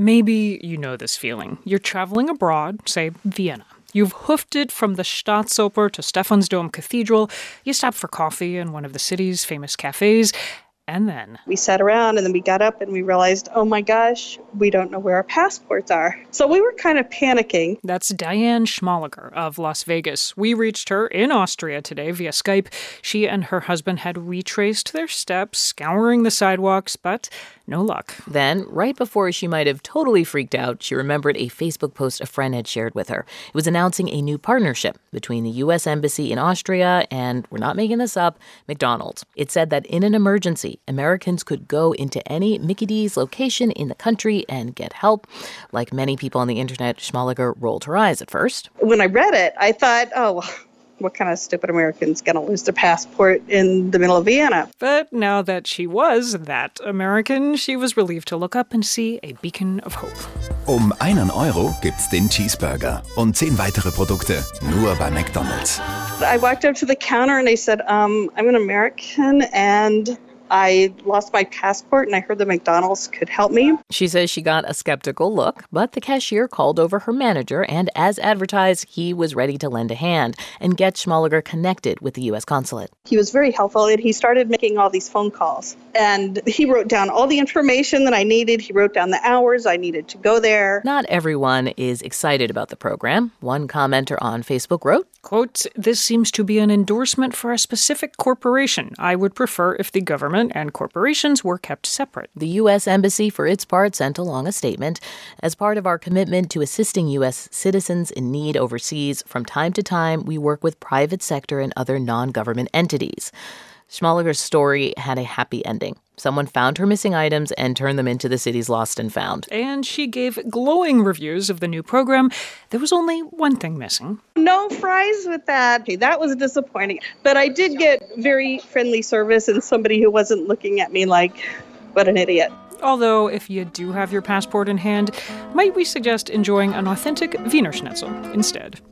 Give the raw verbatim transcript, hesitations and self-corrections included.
Maybe you know this feeling. You're traveling abroad, say Vienna. You've hoofed it from the Staatsoper to Stephansdom Cathedral. You stop for coffee in one of the city's famous cafes. And then we sat around and then we got up and we realized, oh my gosh, we don't know where our passports are. So we were kind of panicking. That's Diane Schmaliger of Las Vegas. We reached her in Austria today via Skype. She and her husband had retraced their steps, scouring the sidewalks, but no luck. Then, right before she might have totally freaked out, she remembered a Facebook post a friend had shared with her. It was announcing a new partnership between the U S Embassy in Austria and, we're not making this up, McDonald's. It said that in an emergency, Americans could go into any Mickey D's location in the country and get help. Like many people on the internet, Schmaliger rolled her eyes at first. When I read it, I thought, oh, what kind of stupid American's going to lose their passport in the middle of Vienna? But now that she was that American, she was relieved to look up and see a beacon of hope. Um einen Euro gibt's den Cheeseburger und zehn weitere Produkte nur bei McDonald's. I walked up to the counter and I said, um, I'm an American and I lost my passport and I heard that McDonald's could help me. She says she got a skeptical look, but the cashier called over her manager and, as advertised, he was ready to lend a hand and get Schmaliger connected with the U S consulate. He was very helpful and he started making all these phone calls. And he wrote down all the information that I needed. He wrote down the hours I needed to go there. Not everyone is excited about the program. One commenter on Facebook wrote, quote, "This seems to be an endorsement for a specific corporation. I would prefer if the government and corporations were kept separate." The U S Embassy, for its part, sent along a statement. As part of our commitment to assisting U S citizens in need overseas, from time to time, we work with private sector and other non-government entities. Schmaliger's story had a happy ending. Someone found her missing items and turned them into the city's lost and found. And she gave glowing reviews of the new program. There was only one thing missing. No fries with that. That was disappointing. But I did get very friendly service and somebody who wasn't looking at me like, what an idiot. Although, if you do have your passport in hand, might we suggest enjoying an authentic Wiener Schnitzel instead?